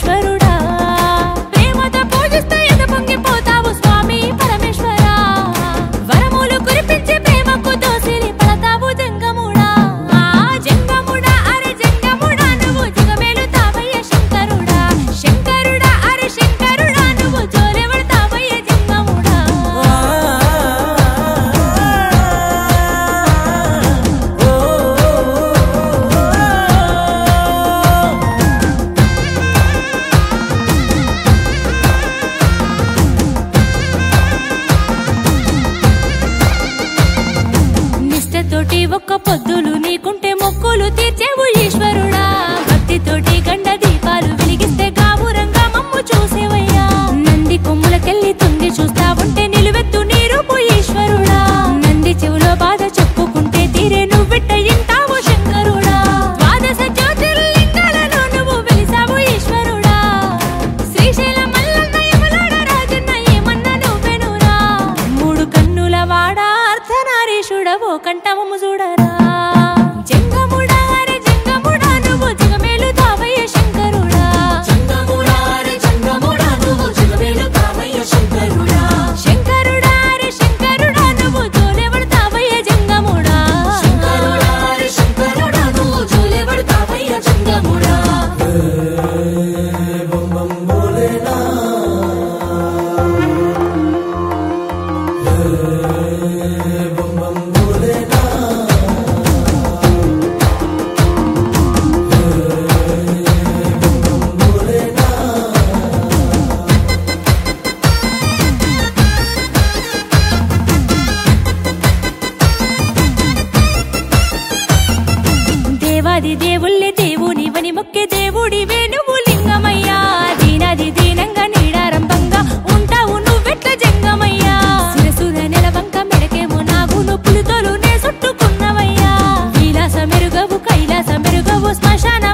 ఈశ్వరుడా ప్రేమతో పూజిస్తే ఎద పొంగిపోతావు స్వామి పరమేశ్వరా వరములు కురిపించి ప్రేమకు దోసిలి పడతావు జంగముడా జంగముడా అరే జంగముడా నువ్వు జగమేలుతావయ్య శంకరుడా శంకరుడా అరే శంకరుడా నువ్వు జోలెవడతావయ్య జంగముడా నిష్టతోటి ఒక్క పొద్దులు నీకుంటే మొక్కులు తీర్చేవు ఈశ్వరుడా భక్తితోటి గండ దీపాలు వెలిగిస్తే గావురంగా మమ్ము చూసేవయ్యా నంది కొమ్ములకెళ్ళి తొంగి చూస్తా ఉంటే నిలువెత్తు నీ రూపు ఈశ్వరుడా నంది చెవులో బాధ చెప్పుకుంటే తీరే నువ్విట్ట ఇంటావు శంకరుడా ద్వాదశ జ్యోతిర్లింగాలలో నువ్వు వెలిసావు ఈశ్వరుడా శ్రీశైల మల్లన్న యమలాడ రాజన్న ఏమన్నా నువ్వెనురా మూడు కన్నుల వాడా అర్ధనారీషుడవో కంఠమము చూడరా జంగముడా అరే జంగముడా నువ్వు జగమేలుతావయ్య శంకరుడా జంగముడా రే జంగముడా నువ్వు జగమేలుతావయ్య శంకరుడా శంకరుడా అరే శంకరుడా నువ్వు జోలెవడతావయ్య జంగముడా శంకరుడా రే శంకరుడా నువ్వు జోలెవడతావయ్య జంగముడా దేవాది దేవుళ్ళే దేవునివని మొక్కే దేవుడివే నువ్వు లింగమయ్యా దీనాది దీనంగా నీడారంభంగా ఉంటావు నువ్వెట్ల జంగమయ్యా శిరసుల నెలవంక మెడకేమో నాగును పులితోలు నే చుట్టుకున్నవయ్యా విలాస మెరుగవు కైలాస మెరుగవు శ్మశాన